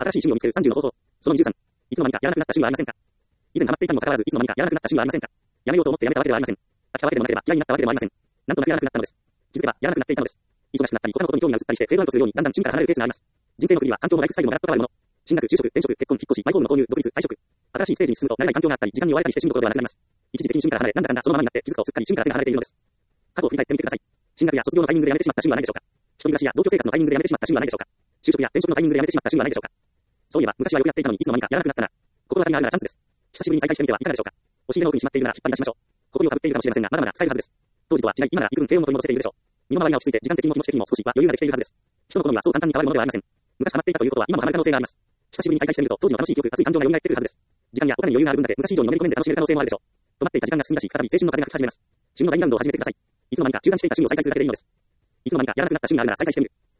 新しい趣味を見つける30の方法。その23。いつの間にかやらなくなった趣味はありませんか？以前ハマっていたにもかかわらず、いつの間にかやらなくなった趣味はありませんか？やめようと思ってやめたわけではありません。飽きたわけでもなければ嫌いになったわけでもありません。なんとなくやらなくなったのです。気づけばやらなくなっていたのです。忙しくなったり他のことに興味が移ったりしてフェードアウトするようにだんだん趣味から離れるケースがあります。人生の区切りは環境もライフスタイルもガラッと変わるもの。進学、就職、転職、結婚、引っ越し、マイホームの購入、独立、退職。新しいステージに進むと慣れない環境があったり、時間に追われたりして趣味どころではなくなります。一時的に趣味から離れ、なんだかんだそのままになって気づくとすっかり趣味から手が離れているのです。過去を振り返ってみてください。進学や卒業のタイミングでやめてしまった趣味はないでしょうか？一人暮らしや同居生活のタイミングでやめてしまった趣味はないでしょうか？就職や転職のタイミングでやめてしまった趣味はないでしょうか？そういえば昔はよくやっていたのにいつの間にかやらなくなったな。心当たりがあるならチャンスです。久しぶりに再開してみてはいかがでしょうか？押し入れの奥にしまっているなら引っ張り出しましょう。埃をかぶっているかもしれませんが、まだまだ使えるはずです。当時とは違い、今なら幾分低温を取り戻せているでしょう。身の回りが落ち着いて、時間的にも気持ち的にも少しは余裕ができているはずです。人の好みはそう簡単に変わるものではありません。昔ハマっていたということは今もハマる可能性があります。久しぶりに再開してみると、当時の楽しい記憶、熱い感情が蘇ってくるはずです。時間やお金に余裕がある分だけ昔以上にのめり込んで楽しめる可能性もあるでしょう。止まっていた時間が進んだし、再び青春の風が吹き始めます。旬のラインラウンドを始めてください。いつの間にか中断していた趣味を再開するだけでいいのです。いつの間にかやらなくなった趣味があるなら再開してみる。